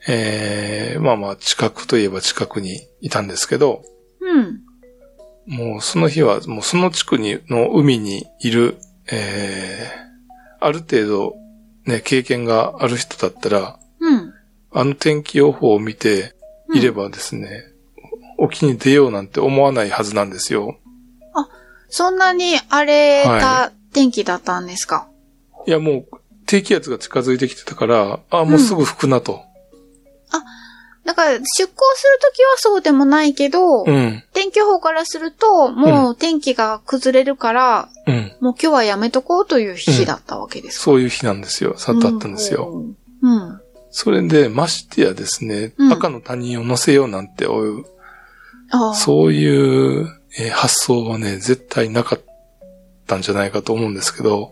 近くといえば近くにいたんですけど、もうその日はもうその地区の海にいる、ある程度ね、経験がある人だったら、天気予報を見ていればですね、沖に出ようなんて思わないはずなんですよ。 あ、そんなに荒れた天気だったんですか？ いや、もう低気圧が近づいてきてたから、もうすぐ吹くなと。 だから出港するときはそうでもないけど、天気予報からすると、もう天気が崩れるから、もう今日はやめとこうという日だったわけですか？ そういう日なんですよ。だったんですよ。それで、ましてやですね、赤の他人を乗せようなんて、そういう、発想はね、絶対なかったんじゃないかと思うんですけど。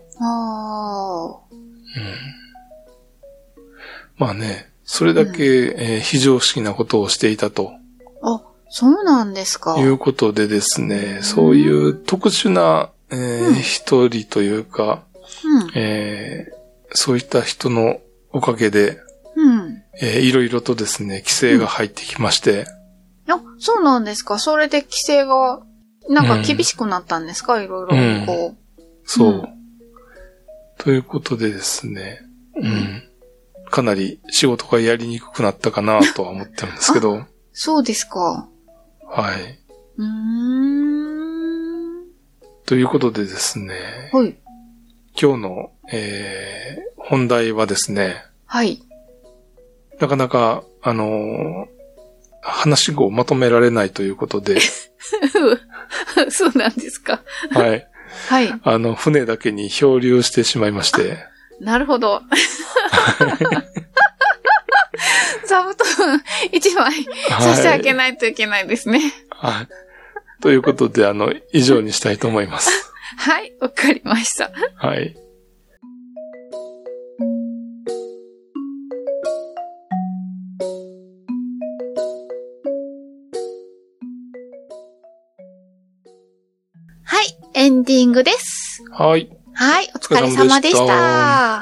それだけ、非常識なことをしていたと。 そうなんですか。 いうことでですね、そういう特殊な、一人というか、そういった人のおかげで、いろいろとですね、規制が入ってきまして。 そうなんですか。それで規制が、なんか厳しくなったんですか？いろいろこう。 そう。ということでですね、かなり仕事がやりにくくなったかなとは思ってるんですけど。 そうですか。 はい。ということでですね。 はい。 今日の、本題はですね。 はい。 なかなか、話をまとめられないということで。 そうなんですか。 はい。 はい。 船だけに漂流してしまいまして。 なるほど。座布団一枚差し上げないといけないですね。 はい。ということで、以上にしたいと思います。 はい、わかりました。 はい。 はい、エンディングです。 はい。 はい、お疲れ様でした。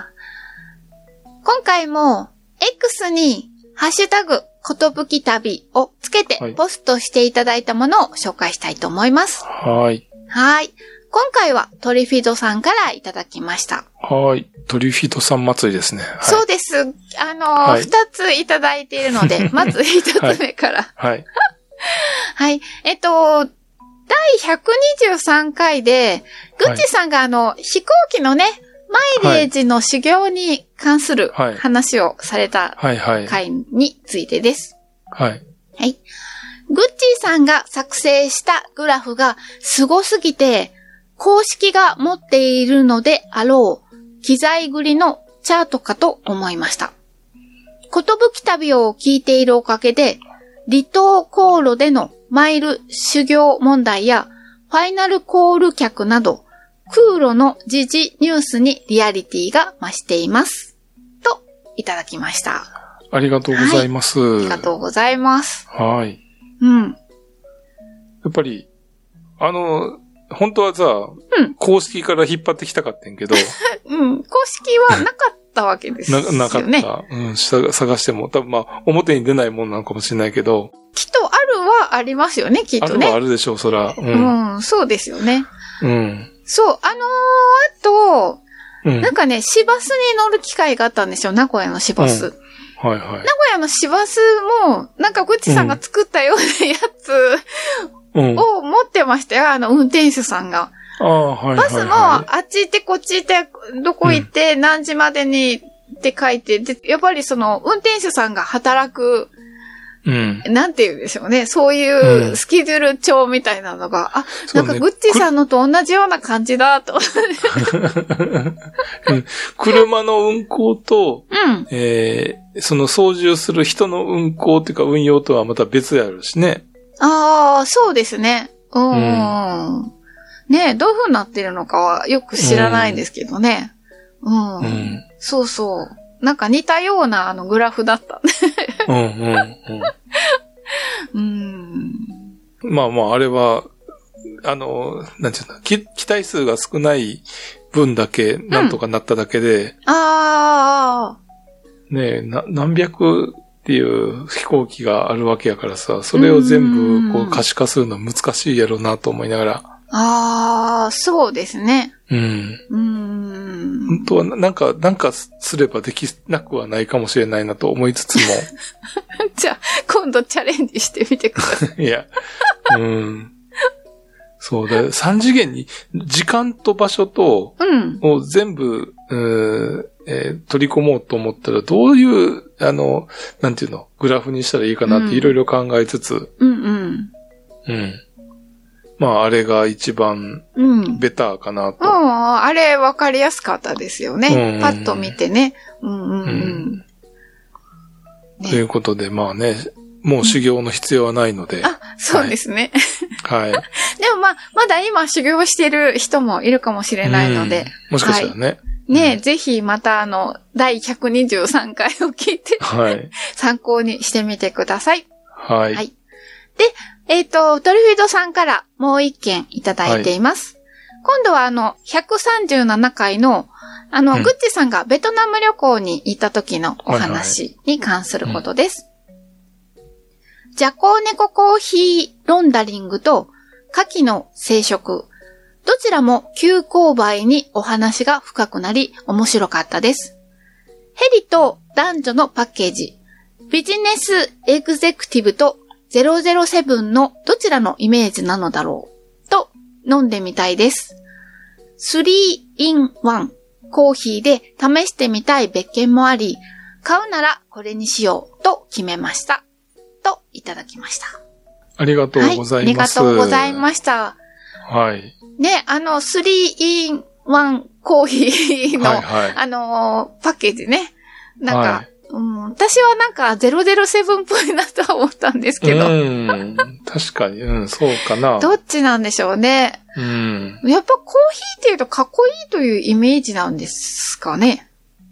今回も X にハッシュタグことぶき旅をつけてポストしていただいたものを紹介したいと思います。 はい。 はい。今回はトリフィドさんからいただきました。 はい。トリフィドさん祭りですね。はい、 そうです。二ついただいているので、まず一つ目から。 はい。 はい。第123回で、グッチさんが飛行機のね、マイレージの修行に関する話をされた回についてです。 はい。 はい。グッチーさんが作成したグラフがすごすぎて、公式が持っているのであろう、機材繰りのチャートかと思いました。ことぶき旅を聞いているおかげで、離島航路でのマイル修行問題や、ファイナルコール客など、空路の時事ニュースにリアリティが増しています。と、いただきました。 ありがとうございます。 はい、ありがとうございます。 はい。 うん。 やっぱり、本当はさ、公式から引っ張ってきたかったんけど。 公式はなかったわけですよね。 なかった。探しても、多分表に出ないもんなのかもしれないけど。 きっとあるはありますよね、きっとね。 あるはあるでしょう、そら。 そうですよね。 うん。 そう、あと、 なんかね、市バスに乗る機会があったんですよ、名古屋の市バス。 はいはい。 名古屋の市バスも、なんかぐっちさんが作ったようなやつを持ってましたよ、運転手さんが。バスも、あっち行ってこっち行って、どこ行って、何時までにって書いて、で、やっぱり運転手さんが働く、なんて言うんでしょうね。そういうスケジュール帳みたいなのが、なんかグッチさんのと同じような感じだと。 車の運行と、その操縦する人の運行っていうか運用とはまた別やるしね。 ああ、そうですね。ねえ、どういう風になってるのかはよく知らないんですけどね。そうそう。なんか似たようなグラフだった。 まあまあ、あれは、なんていうの、機体数が少ない分だけ、なんとかなっただけで、ねえ、何百っていう飛行機があるわけやからさ、それを全部可視化するの難しいやろうなと思いながら。 そうですね。 本当はなんかすればできなくはないかもしれないなと思いつつも。 じゃあ、今度チャレンジしてみてください。 いや、そうだ、3次元に時間と場所と、を全部、取り込もうと思ったら、どういう、なんていうの、グラフにしたらいいかなっていろいろ考えつつ、まあ、あれが一番、ベターかなと。 あれ分かりやすかったですよね。パッと見てね。 ということで、まあね、もう修行の必要はないので。 そうですね。 はい。 でもまだ今修行してる人もいるかもしれないので。 もしかしたらね。 ね、ぜひまた第123回を聞いて、参考にしてみてください。 はい。 で、トリフィードさんからもう一件いただいています。今度は137回の、グッチさんがベトナム旅行に行った時のお話に関することです。ジャコウネココーヒーロンダリングと牡蠣の生殖、どちらも急勾配にお話が深くなり面白かったです。ヘリと男女のパッケージ、ビジネスエグゼクティブと007のどちらのイメージなのだろうと飲んでみたいです。3-in-1 コーヒーで試してみたい別件もあり、買うならこれにしようと決めました。といただきました。 ありがとうございます。 ありがとうございました。 はい。 ね、3-in-1 コーヒーの、パッケージね。なんか、私はなんか007っぽいなとは思ったんですけど。 確かに、そうかな。 どっちなんでしょうね。やっぱコーヒーっていうとかっこいいというイメージなんですかね。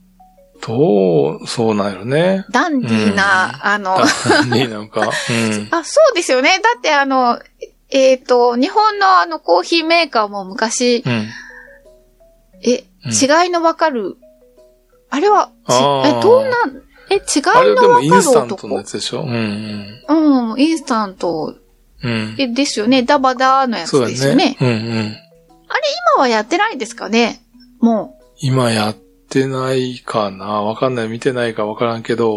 そうなんよね。 ダンディーな、 ダンディーなんか。 そうですよね。だって日本のコーヒーメーカーも昔、違いのわかる、あれは、違いのわかる男？ あれでもインスタントのやつでしょ？ インスタント。ですよね。ダバダーのやつですよね。あれ今はやってないですかね？もう。 今やってないかな？わかんない。見てないかわからんけど。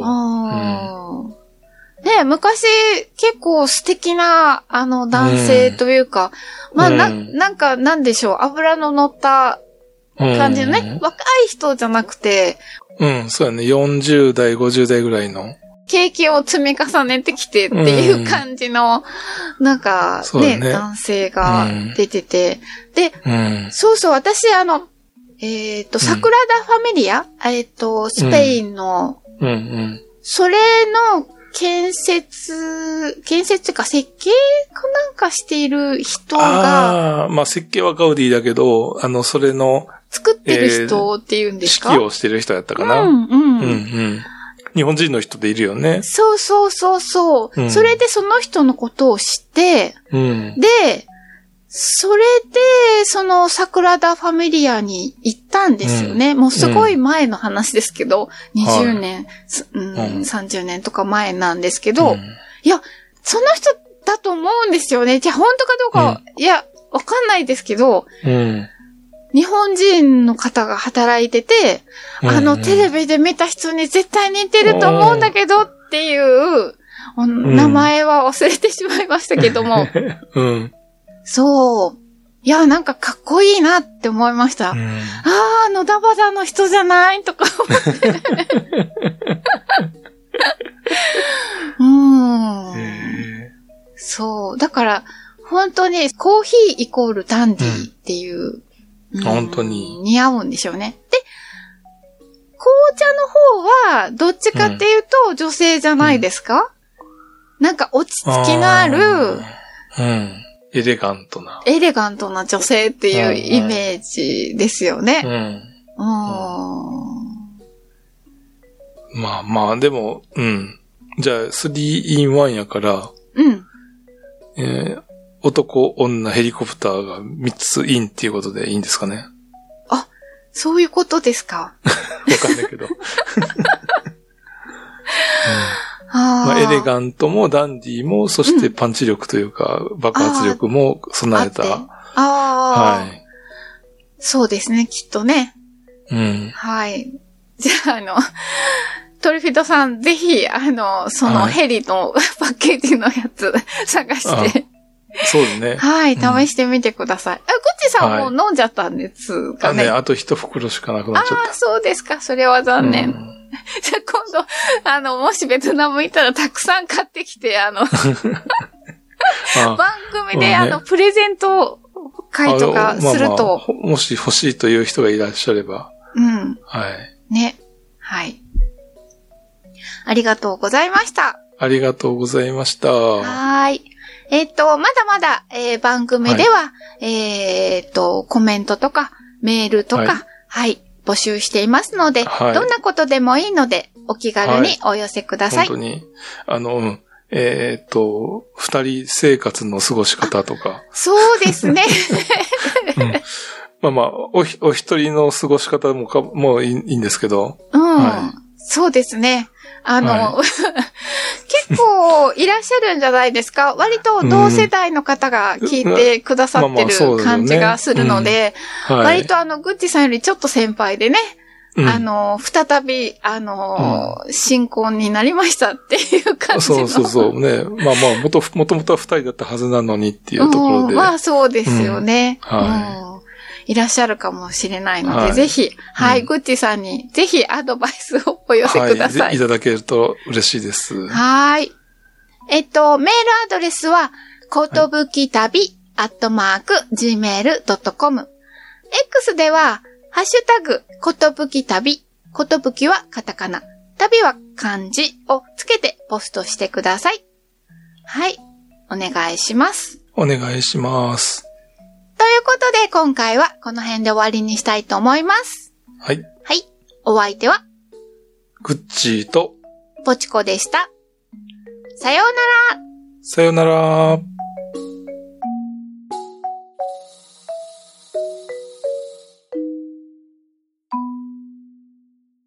ね、昔結構素敵な男性というか、なんかなんでしょう、油の乗った感じのね、若い人じゃなくて、 そうやね。40代、50代ぐらいの。 経験を積み重ねてきてっていう感じの、なんかね、男性が出てて。で、そうそう、私サクラダ・ファミリアスペインの、それの建設っていうか設計かなんかしている人が、 まあ設計はガウディだけど、それの、 作ってる人っていうんですか？ 指揮をしてる人やったかな。日本人の人でいるよね。 そう。それでその人のことを知って、で、それで、サクラダ・ファミリアに行ったんですよね。もうすごい前の話ですけど、20年、30年とか前なんですけど、いや、その人だと思うんですよね。じゃあ本当かどうか、いや、わかんないですけど、20 日本人の方が働いてて、テレビで見た人に絶対似てると思うんだけどっていう、名前は忘れてしまいましたけども。 うん。 そう。いや、なんかかっこいいなって思いました。野田バダの人じゃないとか思って。そう。だから、本当にコーヒーイコールダンディーっていう。 本当に。 似合うんでしょうね。で、紅茶の方は、どっちかっていうと女性じゃないですか？なんか落ち着きのある、 エレガントな女性っていうイメージですよね。 まあまあ、でも、じゃあ、3-in-1 やから、男、女、ヘリコプターが3つインっていうことでいいんですかね。 あ、そういうことですか。 わかんないけど。まあ、エレガントもダンディーも、そしてパンチ力というか、爆発力も備えた。はい。 そうですね、きっとね。はい。じゃあ、トリフィドさん、ぜひ、そのヘリのパッケージのやつ探して。 そうですね。 はい、試してみてください。グッチさんも飲んじゃったんですかね。 あと1袋しかなくなっちゃった。 そうですか。それは残念。じゃあ今度、もしベトナム行ったらたくさん買ってきて、番組でプレゼント会とかすると。 もし欲しいという人がいらっしゃれば。はい。 ね。はい。ありがとうございました。 ありがとうございました。 はい。まだまだ、番組では、コメントとか、メールとか、はい、募集していますので、どんなことでもいいので、お気軽にお寄せください。 本当に、二人生活の過ごし方とか。 そうですね。 まあまあ、お一人の過ごし方もういいんですけど。 そうですね。結構いらっしゃるんじゃないですか。割と同世代の方が聞いてくださってる感じがするので、割とグッチさんよりちょっと先輩でね、再び、新婚になりましたっていう感じの。 そうね。まあまあ、もともとは二人だったはずなのにっていうところで。 まあそうですよね。いらっしゃるかもしれないので、ぜひ、グッチさんにぜひアドバイスをお寄せください。 いただけると嬉しいです。 はい。メールアドレスは、ことぶき旅@gmail.com。X では、ハッシュタグ、ことぶき旅。ことぶきはカタカナ。旅は漢字をつけてポストしてください。はい。お願いします。 お願いします。 ということで、今回はこの辺で終わりにしたいと思います。 はい。 はい。お相手は、 グッチーと、 ポチコでした。さようなら。 さようなら。